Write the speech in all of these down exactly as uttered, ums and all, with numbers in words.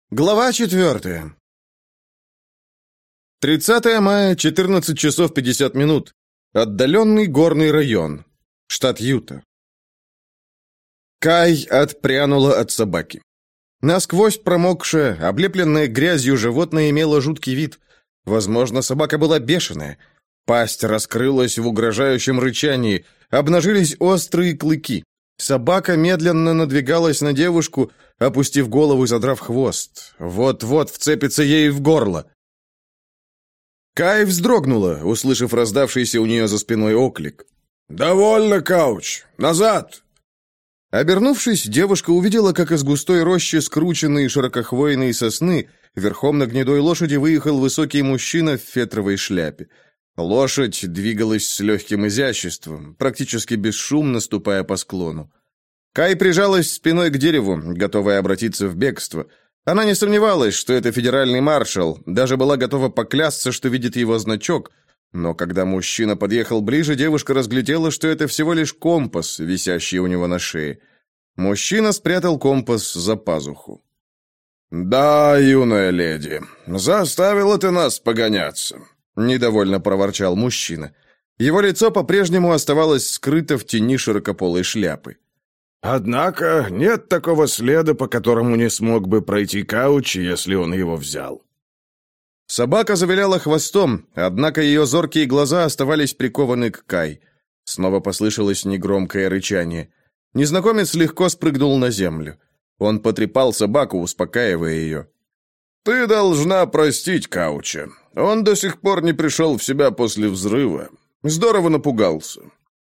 Глава четвертая. тридцатое мая, четырнадцать часов пятьдесят минут. Отдаленный горный район. Штат Юта. Кай отпрянула от собаки. Насквозь промокшее, облепленное грязью животное имело жуткий вид. Возможно, собака была бешеная. Пасть раскрылась в угрожающем рычании, обнажились острые клыки. Собака медленно надвигалась на девушку, опустив голову и задрав хвост. Вот-вот вцепится ей в горло. Кай вздрогнула, услышав раздавшийся у нее за спиной оклик. «Довольно, Кауч! Назад!» Обернувшись, девушка увидела, как из густой рощи скрученной широкохвойной сосны верхом на гнедой лошади выехал высокий мужчина в фетровой шляпе. Лошадь двигалась с легким изяществом, практически бесшумно ступая по склону. Кай прижалась спиной к дереву, готовая обратиться в бегство. Она не сомневалась, что это федеральный маршал, даже была готова поклясться, что видит его значок, но когда мужчина подъехал ближе, девушка разглядела, что это всего лишь компас, висящий у него на шее. Мужчина спрятал компас за пазуху. «Да, юная леди, заставила ты нас погоняться», — недовольно проворчал мужчина. Его лицо по-прежнему оставалось скрыто в тени широкополой шляпы. «Однако нет такого следа, по которому не смог бы пройти Кауч, если он его взял». Собака завиляла хвостом, однако ее зоркие глаза оставались прикованы к Кай. Снова послышалось негромкое рычание. Незнакомец легко спрыгнул на землю. Он потрепал собаку, успокаивая ее. «Ты должна простить Кауча. Он до сих пор не пришел в себя после взрыва. Здорово напугался».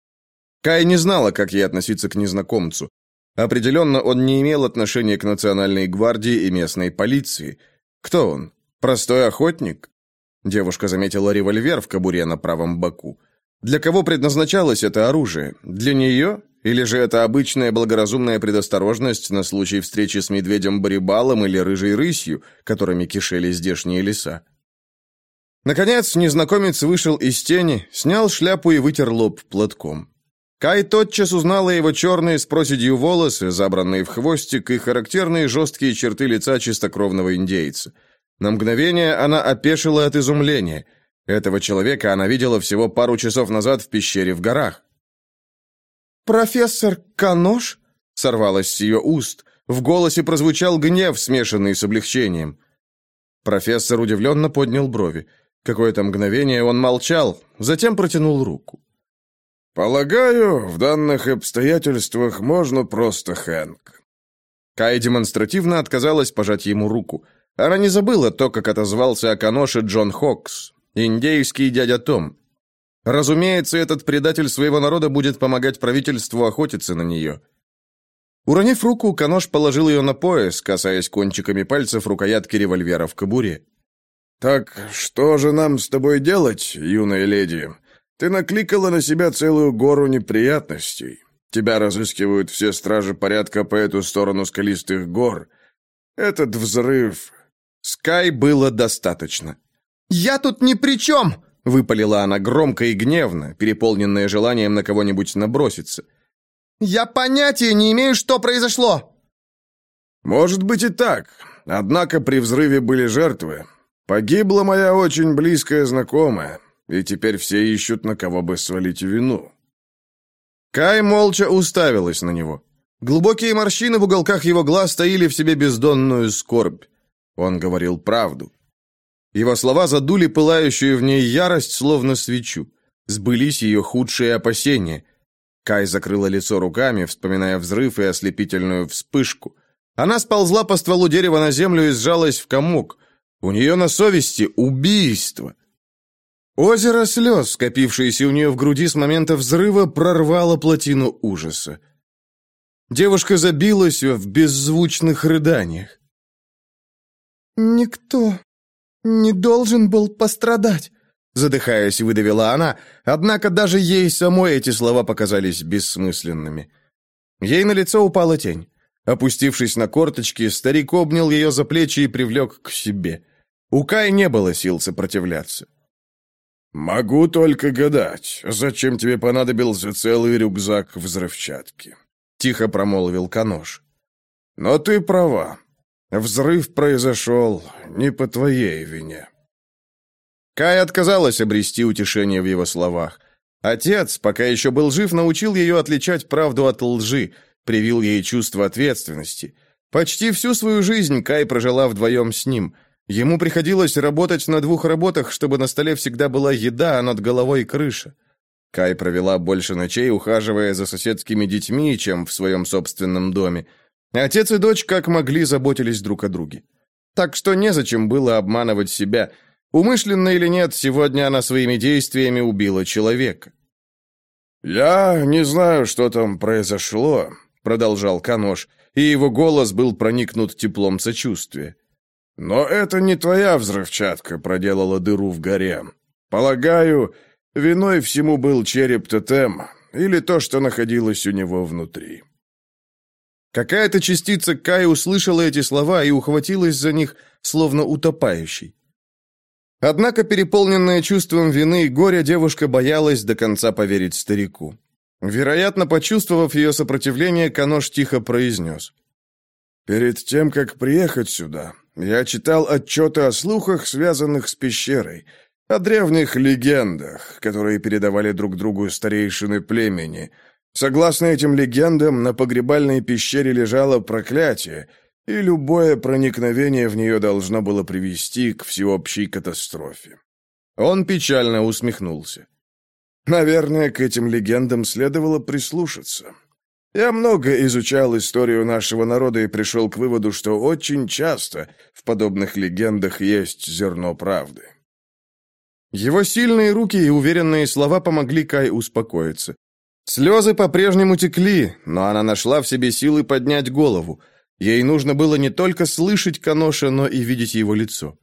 Кай не знала, как ей относиться к незнакомцу. Определенно, он не имел отношения к национальной гвардии и местной полиции. Кто он? Простой охотник? Девушка заметила револьвер в кобуре на правом боку. Для кого предназначалось это оружие? Для нее? Или же это обычная благоразумная предосторожность на случай встречи с медведем-барибалом или рыжей рысью, которыми кишели здешние леса? Наконец, незнакомец вышел из тени, снял шляпу и вытер лоб платком. Кай тотчас узнала его черные с проседью волосы, забранные в хвостик, и характерные жесткие черты лица чистокровного индейца. На мгновение она опешила от изумления. Этого человека она видела всего пару часов назад в пещере в горах. «Профессор Канош?» — сорвалось с ее уст. В голосе прозвучал гнев, смешанный с облегчением. Профессор удивленно поднял брови. Какое-то мгновение он молчал, затем протянул руку. «Полагаю, в данных обстоятельствах можно просто Хэнк». Кай демонстративно отказалась пожать ему руку. Она не забыла то, как отозвался о Каноше Джон Хокс, индейский дядя Том. Разумеется, этот предатель своего народа будет помогать правительству охотиться на нее. Уронив руку, Канош положил ее на пояс, касаясь кончиками пальцев рукоятки револьвера в кобуре. «Так что же нам с тобой делать, юная леди? Ты накликала на себя целую гору неприятностей. Тебя разыскивают все стражи порядка по эту сторону скалистых гор. Этот взрыв...» Скай было достаточно. «Я тут ни при чем!» — выпалила она громко и гневно, переполненная желанием на кого-нибудь наброситься. «Я понятия не имею, что произошло!» «Может быть и так. Однако при взрыве были жертвы. Погибла моя очень близкая знакомая, и теперь все ищут, на кого бы свалить вину». Кай молча уставилась на него. Глубокие морщины в уголках его глаз таили в себе бездонную скорбь. Он говорил правду. Его слова задули пылающую в ней ярость, словно свечу. Сбылись ее худшие опасения. Кай закрыла лицо руками, вспоминая взрыв и ослепительную вспышку. Она сползла по стволу дерева на землю и сжалась в комок. У нее на совести убийство. Озеро слез, скопившееся у нее в груди с момента взрыва, прорвало плотину ужаса. Девушка забилась в беззвучных рыданиях. «Никто не должен был пострадать», — задыхаясь, выдавила она, однако даже ей самой эти слова показались бессмысленными. Ей на лицо упала тень. Опустившись на корточки, старик обнял ее за плечи и привлек к себе. У Кай не было сил сопротивляться. «Могу только гадать, зачем тебе понадобился целый рюкзак взрывчатки», — тихо промолвил Канош. «Но ты права. Взрыв произошел не по твоей вине». Кай отказалась обрести утешение в его словах. Отец, пока еще был жив, научил ее отличать правду от лжи, привил ей чувство ответственности. Почти всю свою жизнь Кай прожила вдвоем с ним. Ему приходилось работать на двух работах, чтобы на столе всегда была еда, а над головой крыша. Кай провела больше ночей, ухаживая за соседскими детьми, чем в своем собственном доме. Отец и дочь как могли заботились друг о друге. Так что незачем было обманывать себя. Умышленно или нет, сегодня она своими действиями убила человека. «Я не знаю, что там произошло», — продолжал Канош, и его голос был проникнут теплом сочувствия. «Но это не твоя взрывчатка проделала дыру в горе. Полагаю, виной всему был череп тотема или то, что находилось у него внутри». Какая-то частица Кая услышала эти слова и ухватилась за них, словно утопающий. Однако, переполненная чувством вины и горя, девушка боялась до конца поверить старику. Вероятно, почувствовав ее сопротивление, Канош тихо произнес: «Перед тем, как приехать сюда, я читал отчеты о слухах, связанных с пещерой, о древних легендах, которые передавали друг другу старейшины племени. Согласно этим легендам, на погребальной пещере лежало проклятие, и любое проникновение в нее должно было привести к всеобщей катастрофе». Он печально усмехнулся. «Наверное, к этим легендам следовало прислушаться. Я много изучал историю нашего народа и пришел к выводу, что очень часто в подобных легендах есть зерно правды». Его сильные руки и уверенные слова помогли Кай успокоиться. Слезы по-прежнему текли, но она нашла в себе силы поднять голову. Ей нужно было не только слышать Каноша, но и видеть его лицо.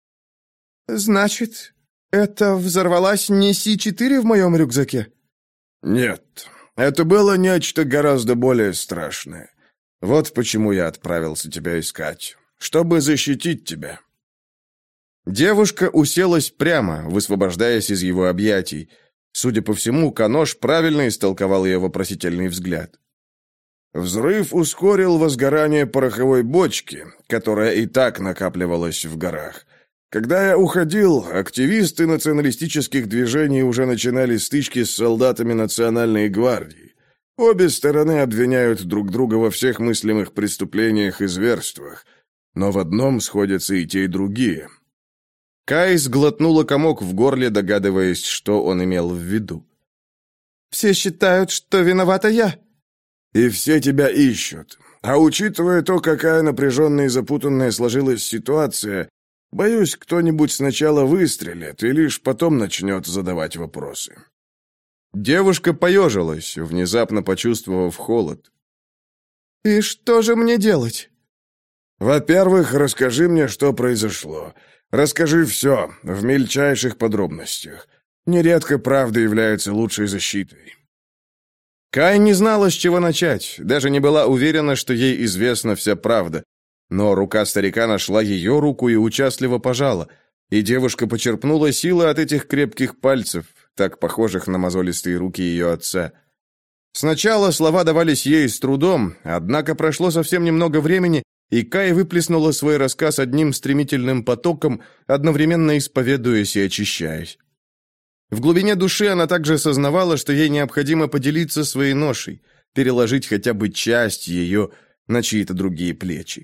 «Значит, это взорвалась не Си четыре в моем рюкзаке?» «Нет, это было нечто гораздо более страшное. Вот почему я отправился тебя искать, чтобы защитить тебя». Девушка уселась прямо, высвобождаясь из его объятий. Судя по всему, Канош правильно истолковал ее вопросительный взгляд. «Взрыв ускорил возгорание пороховой бочки, которая и так накапливалась в горах. Когда я уходил, активисты националистических движений уже начинали стычки с солдатами Национальной гвардии. Обе стороны обвиняют друг друга во всех мыслимых преступлениях и зверствах, но в одном сходятся и те, и другие». Кай сглотнула комок в горле, догадываясь, что он имел в виду. «Все считают, что виновата я». «И все тебя ищут. А учитывая то, какая напряженная и запутанная сложилась ситуация, боюсь, кто-нибудь сначала выстрелит и лишь потом начнет задавать вопросы». Девушка поежилась, внезапно почувствовав холод. «И что же мне делать?» «Во-первых, расскажи мне, что произошло. Расскажи все, в мельчайших подробностях. Нередко правда является лучшей защитой». Кай не знала, с чего начать, даже не была уверена, что ей известна вся правда. Но рука старика нашла ее руку и участливо пожала, и девушка почерпнула силы от этих крепких пальцев, так похожих на мозолистые руки ее отца. Сначала слова давались ей с трудом, однако прошло совсем немного времени, и Кай выплеснула свой рассказ одним стремительным потоком, одновременно исповедуясь и очищаясь. В глубине души она также сознавала, что ей необходимо поделиться своей ношей, переложить хотя бы часть ее на чьи-то другие плечи.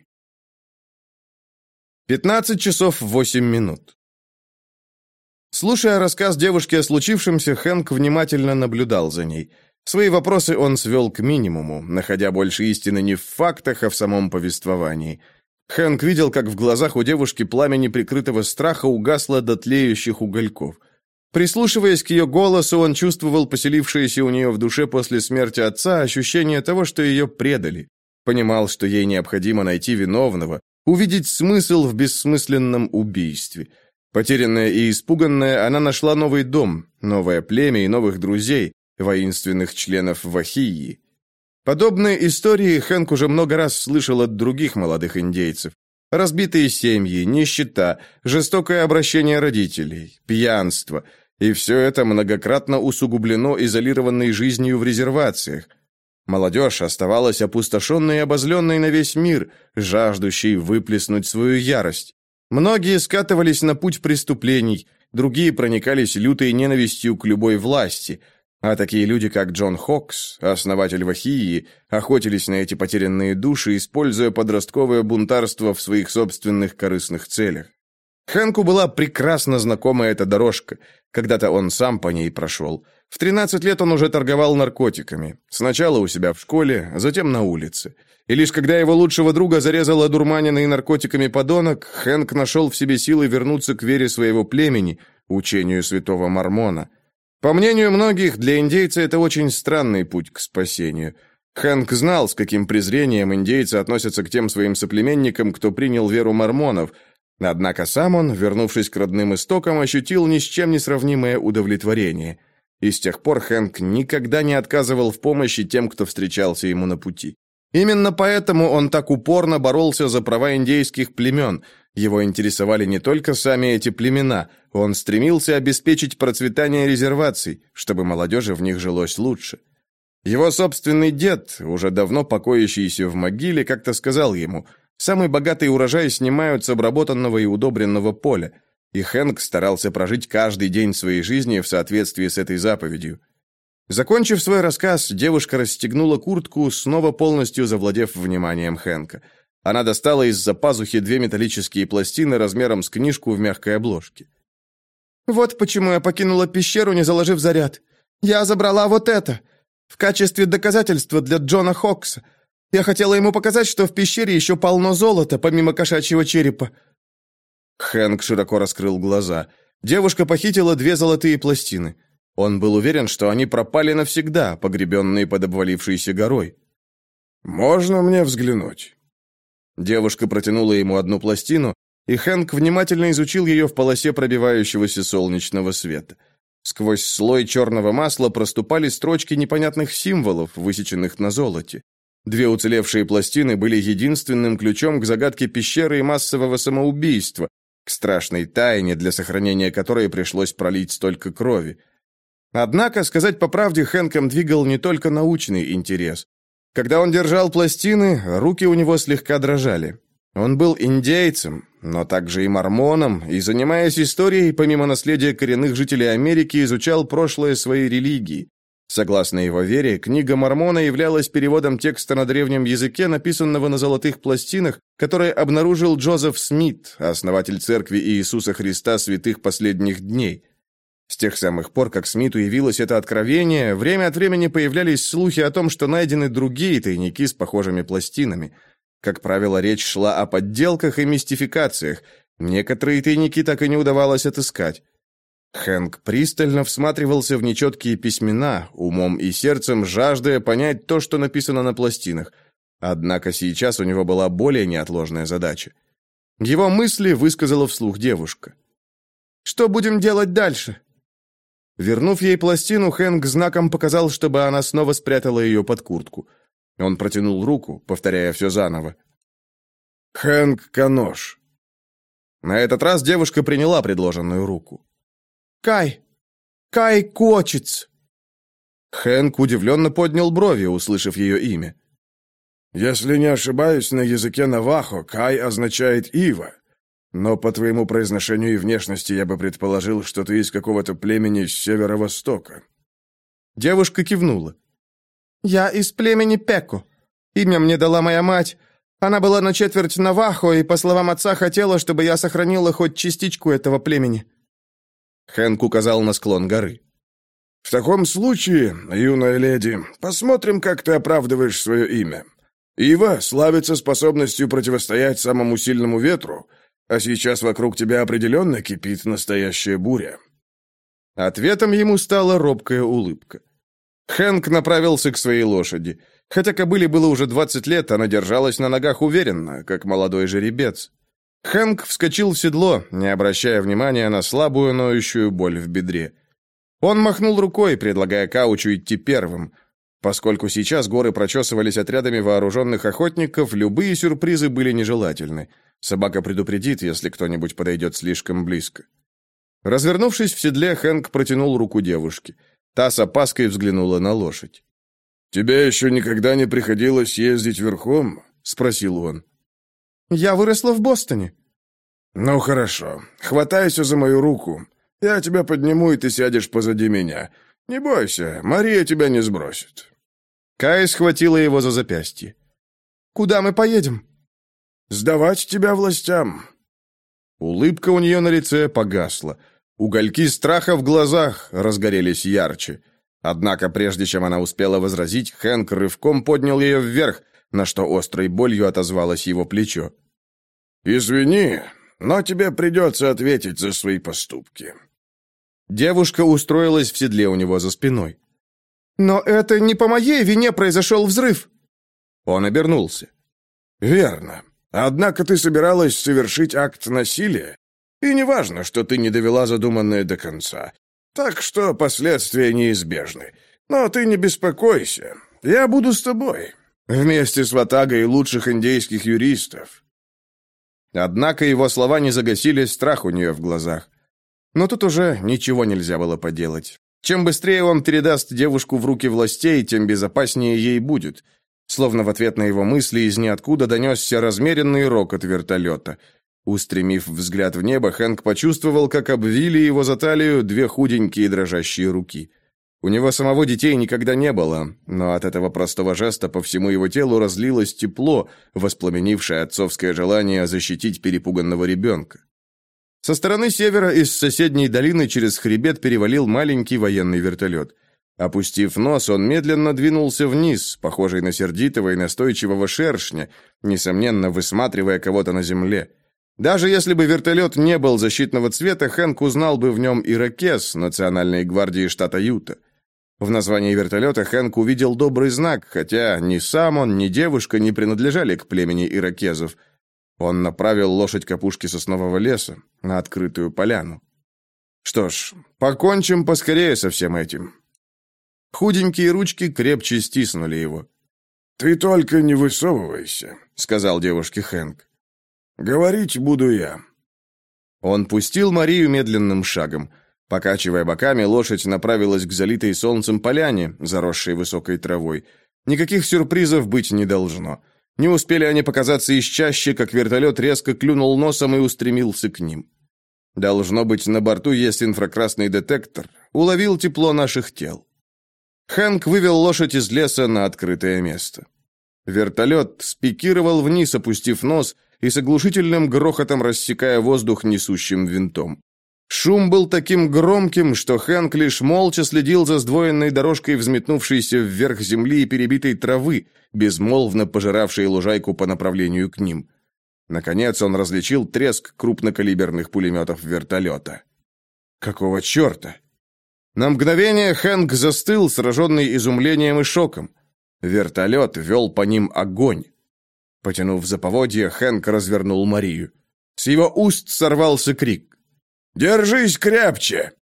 пятнадцать часов восемь минут. Слушая рассказ девушки о случившемся, Хэнк внимательно наблюдал за ней. Свои вопросы он свел к минимуму, находя больше истины не в фактах, а в самом повествовании. Хэнк видел, как в глазах у девушки пламя неприкрытого страха угасло до тлеющих угольков. Прислушиваясь к ее голосу, он чувствовал поселившееся у нее в душе после смерти отца ощущение того, что ее предали. Понимал, что ей необходимо найти виновного, увидеть смысл в бессмысленном убийстве. Потерянная и испуганная, она нашла новый дом, новое племя и новых друзей, воинственных членов Вахии. Подобные истории Хэнк уже много раз слышал от других молодых индейцев. Разбитые семьи, нищета, жестокое обращение родителей, пьянство. И все это многократно усугублено изолированной жизнью в резервациях. Молодежь оставалась опустошенной и обозленной на весь мир, жаждущей выплеснуть свою ярость. Многие скатывались на путь преступлений, другие проникались лютой ненавистью к любой власти, а такие люди, как Джон Хокс, основатель Вахии, охотились на эти потерянные души, используя подростковое бунтарство в своих собственных корыстных целях. Хэнку была прекрасно знакома эта дорожка. Когда-то он сам по ней прошел. В тринадцать лет он уже торговал наркотиками. Сначала у себя в школе, а затем на улице. И лишь когда его лучшего друга зарезал одурманенный наркотиками подонок, Хэнк нашел в себе силы вернуться к вере своего племени, учению святого Мормона. По мнению многих, для индейца это очень странный путь к спасению. Хэнк знал, с каким презрением индейцы относятся к тем своим соплеменникам, кто принял веру мормонов. Однако сам он, вернувшись к родным истокам, ощутил ни с чем не сравнимое удовлетворение. И с тех пор Хэнк никогда не отказывал в помощи тем, кто встречался ему на пути. Именно поэтому он так упорно боролся за права индейских племен. Его интересовали не только сами эти племена, он стремился обеспечить процветание резерваций, чтобы молодежи в них жилось лучше. Его собственный дед, уже давно покоящийся в могиле, как-то сказал ему: «Самый богатый урожай снимают с обработанного и удобренного поля». И Хэнк старался прожить каждый день своей жизни в соответствии с этой заповедью. Закончив свой рассказ, девушка расстегнула куртку, снова полностью завладев вниманием Хэнка. Она достала из-за пазухи две металлические пластины размером с книжку в мягкой обложке. «Вот почему я покинула пещеру, не заложив заряд. Я забрала вот это, в качестве доказательства для Джона Хокса. Я хотела ему показать, что в пещере еще полно золота, помимо кошачьего черепа». Хэнк широко раскрыл глаза. Девушка похитила две золотые пластины. Он был уверен, что они пропали навсегда, погребенные под обвалившейся горой. «Можно мне взглянуть?» Девушка протянула ему одну пластину, и Хэнк внимательно изучил ее в полосе пробивающегося солнечного света. Сквозь слой черного масла проступали строчки непонятных символов, высеченных на золоте. Две уцелевшие пластины были единственным ключом к загадке пещеры и массового самоубийства, к страшной тайне, для сохранения которой пришлось пролить столько крови. Однако, сказать по правде, Хэнком двигал не только научный интерес. Когда он держал пластины, руки у него слегка дрожали. Он был индейцем, но также и мормоном, и, занимаясь историей, помимо наследия коренных жителей Америки, изучал прошлое своей религии. Согласно его вере, книга Мормона являлась переводом текста на древнем языке, написанного на золотых пластинах, которые обнаружил Джозеф Смит, основатель церкви Иисуса Христа святых последних дней. С тех самых пор, как Смиту явилось это откровение, время от времени появлялись слухи о том, что найдены другие тайники с похожими пластинами. Как правило, речь шла о подделках и мистификациях. Некоторые тайники так и не удавалось отыскать. Хэнк пристально всматривался в нечеткие письмена, умом и сердцем жаждая понять то, что написано на пластинах. Однако сейчас у него была более неотложная задача. Его мысли высказала вслух девушка. «Что будем делать дальше?» Вернув ей пластину, Хэнк знаком показал, чтобы она снова спрятала ее под куртку. Он протянул руку, повторяя все заново. «Хэнк Канош». На этот раз девушка приняла предложенную руку. «Кай! Кай Кочец!» Хэнк удивленно поднял брови, услышав ее имя. «Если не ошибаюсь, на языке навахо Кай означает «ива». Но по твоему произношению и внешности я бы предположил, что ты из какого-то племени с северо-востока». Девушка кивнула. «Я из племени Пеко. Имя мне дала моя мать. Она была на четверть навахо и, по словам отца, хотела, чтобы я сохранила хоть частичку этого племени». Хэнк указал на склон горы. «В таком случае, юная леди, посмотрим, как ты оправдываешь свое имя. Ива славится способностью противостоять самому сильному ветру, а сейчас вокруг тебя определенно кипит настоящая буря». Ответом ему стала робкая улыбка. Хэнк направился к своей лошади. Хотя кобыле было уже двадцать лет, она держалась на ногах уверенно, как молодой жеребец. Хэнк вскочил в седло, не обращая внимания на слабую ноющую боль в бедре. Он махнул рукой, предлагая Каучу идти первым. Поскольку сейчас горы прочесывались отрядами вооруженных охотников, любые сюрпризы были нежелательны. Собака предупредит, если кто-нибудь подойдет слишком близко. Развернувшись в седле, Хэнк протянул руку девушке. Та с опаской взглянула на лошадь. «Тебе еще никогда не приходилось ездить верхом?» — спросил он. «Я выросла в Бостоне». «Ну хорошо. Хватайся за мою руку. Я тебя подниму, и ты сядешь позади меня. Не бойся, Мария тебя не сбросит». Кай схватила его за запястье. «Куда мы поедем?» «Сдавать тебя властям». Улыбка у нее на лице погасла. Угольки страха в глазах разгорелись ярче. Однако, прежде чем она успела возразить, Хэнк рывком поднял ее вверх, на что острой болью отозвалось его плечо. «Извини, но тебе придется ответить за свои поступки». Девушка устроилась в седле у него за спиной. «Но это не по моей вине произошел взрыв». Он обернулся. «Верно. Однако ты собиралась совершить акт насилия, и неважно, что ты не довела задуманное до конца. Так что последствия неизбежны. Но ты не беспокойся. Я буду с тобой. Вместе с ватагой лучших индейских юристов». Однако его слова не загасили страх у нее в глазах. Но тут уже ничего нельзя было поделать. Чем быстрее он передаст девушку в руки властей, тем безопаснее ей будет. Словно в ответ на его мысли из ниоткуда донесся размеренный рокот вертолета. Устремив взгляд в небо, Хэнк почувствовал, как обвили его за талию две худенькие дрожащие руки. У него самого детей никогда не было, но от этого простого жеста по всему его телу разлилось тепло, воспламенившее отцовское желание защитить перепуганного ребенка. Со стороны севера из соседней долины через хребет перевалил маленький военный вертолет. Опустив нос, он медленно двинулся вниз, похожий на сердитого и настойчивого шершня, несомненно, высматривая кого-то на земле. Даже если бы вертолет не был защитного цвета, Хэнк узнал бы в нем ирокез Национальной гвардии штата Юта. В названии вертолета Хэнк увидел добрый знак, хотя ни сам он, ни девушка не принадлежали к племени ирокезов. Он направил лошадь к опушке соснового леса, на открытую поляну. Что ж, покончим поскорее со всем этим. Худенькие ручки крепче стиснули его. «Ты только не высовывайся», — сказал девушке Хэнк. «Говорить буду я». Он пустил Марию медленным шагом. Покачивая боками, лошадь направилась к залитой солнцем поляне, заросшей высокой травой. Никаких сюрпризов быть не должно. Не успели они показаться из чащи, как вертолет резко клюнул носом и устремился к ним. Должно быть, на борту есть инфракрасный детектор. Уловил тепло наших тел. Хэнк вывел лошадь из леса на открытое место. Вертолет спикировал вниз, опустив нос, и с оглушительным грохотом рассекая воздух несущим винтом. Шум был таким громким, что Хэнк лишь молча следил за сдвоенной дорожкой взметнувшейся вверх земли и перебитой травы, безмолвно пожиравшей лужайку по направлению к ним. Наконец он различил треск крупнокалиберных пулеметов вертолета. Какого черта? На мгновение Хэнк застыл, сраженный изумлением и шоком. Вертолет вел по ним огонь. Потянув за поводья, Хэнк развернул Марию. С его уст сорвался крик. «Держись крепче!»